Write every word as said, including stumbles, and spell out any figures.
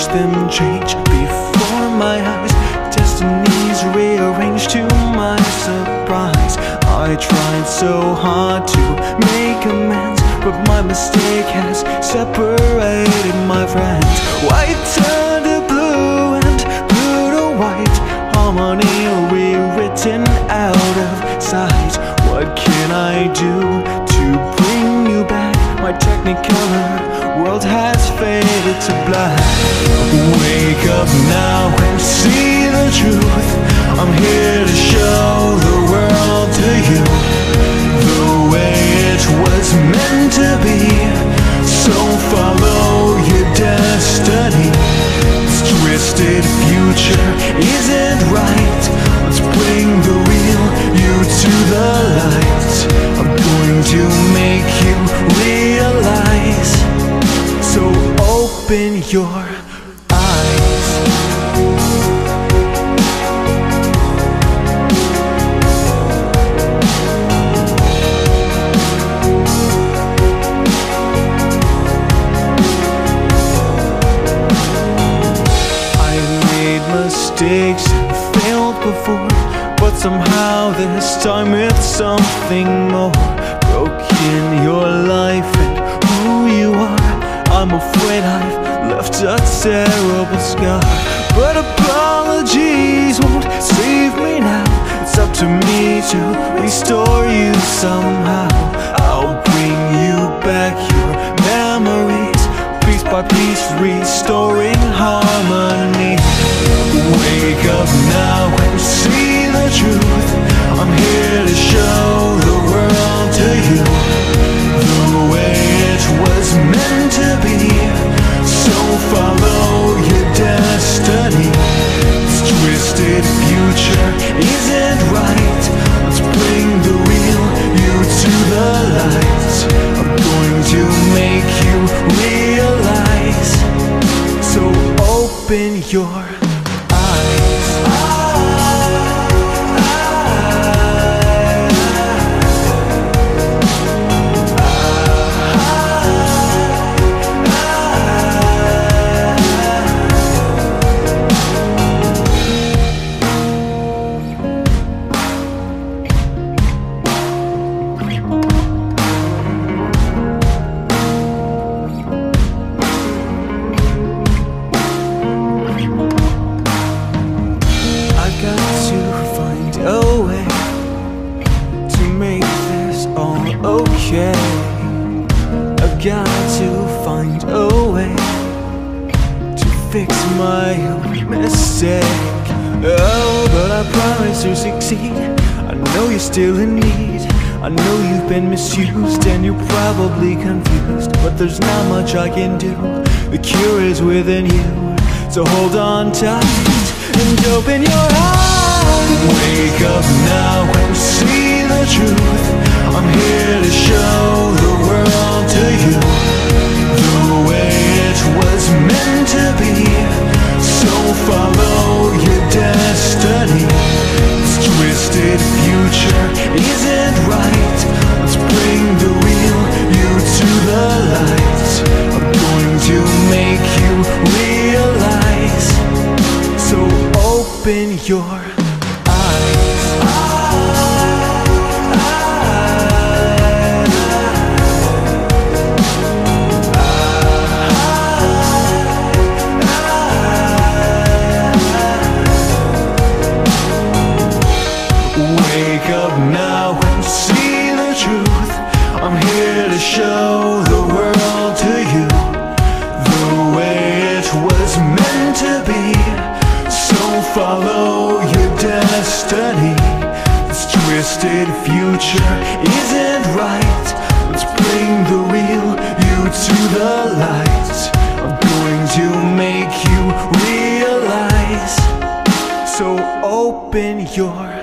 them change before my eyes. Destiny's rearranged to my surprise. I tried so hard to make amends, but my mistake has separated my friends. White turned to blue and blue to white, harmony rewritten out of sight. What can I do to bring you back? My technicolor world has faded to black. Wake up now and see the truth. I'm here to show the world to you the way it was meant to be. So follow your destiny. This twisted future isn't right. Let's bring the real you to the light. I'm going to make you realize. So open your eyes. Mistakes and failed before, but somehow this time it's something more. Broken your life and who you are. I'm afraid I've left a terrible scar, but apologies won't save me now. It's up to me to restore you somehow. I'll bring you back your memories, piece by piece, restoring harmony. Wake up now and see the truth. I'm here to show the world to you the way it was meant to be. So follow your destiny. This twisted future isn't right. Let's bring the real you to the light. I'm going to make you realize. So open your okay. I've got to find a way to fix my own mistake. Oh, but I promise to succeed. I know you're still in need. I know you've been misused and you're probably confused, but there's not much I can do. The cure is within you. So hold on tight and open your eyes. Wake up now and see the truth. I'm here to show the world to you the way it was meant to be. So follow your destiny. This twisted future isn't right. Let's bring the real you to the light. I'm going to make you realize. So open your Wake up now and see the truth. I'm here to show the world to you the way it was meant to be. So follow your destiny. This twisted future isn't right. Let's bring the real you to the light. I'm going to make you realize. So open your